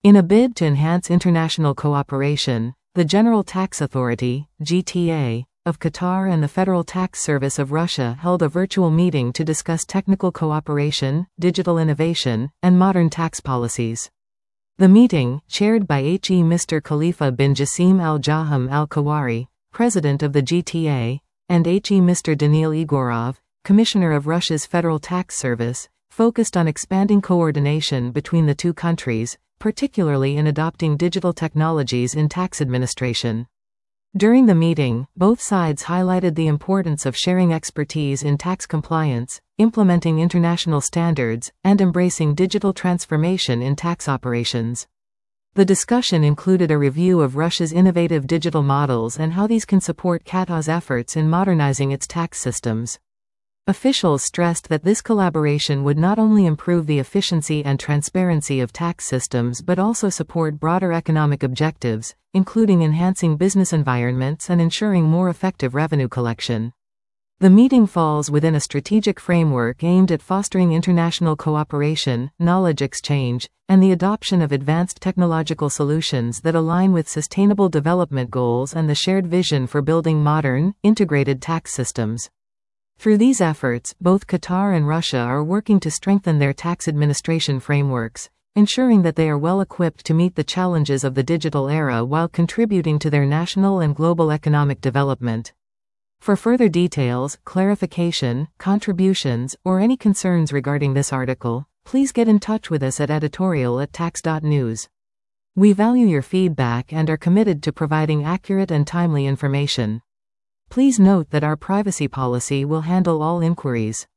In a bid to enhance international cooperation, the General Tax Authority, GTA, of Qatar and the Federal Tax Service of Russia held a virtual meeting to discuss technical cooperation, digital innovation, and modern tax policies. The meeting, chaired by Mr. Khalifa bin Jassim Al-Jaham Al-Kawari, president of the GTA, and Mr. Daniil Egorov, commissioner of Russia's Federal Tax Service, focused on expanding coordination between the two countries, particularly in adopting digital technologies in tax administration. During the meeting, both sides highlighted the importance of sharing expertise in tax compliance, implementing international standards, and embracing digital transformation in tax operations. The discussion included a review of Russia's innovative digital models and how these can support Qatar's efforts in modernizing its tax systems. Officials stressed that this collaboration would not only improve the efficiency and transparency of tax systems but also support broader economic objectives, including enhancing business environments and ensuring more effective revenue collection. The meeting falls within a strategic framework aimed at fostering international cooperation, knowledge exchange, and the adoption of advanced technological solutions that align with sustainable development goals and the shared vision for building modern, integrated tax systems. Through these efforts, both Qatar and Russia are working to strengthen their tax administration frameworks, ensuring that they are well equipped to meet the challenges of the digital era while contributing to their national and global economic development. For further details, clarification, contributions, or any concerns regarding this article, please get in touch with us at editorial@tax.news. We value your feedback and are committed to providing accurate and timely information. Please note that our privacy policy will handle all inquiries.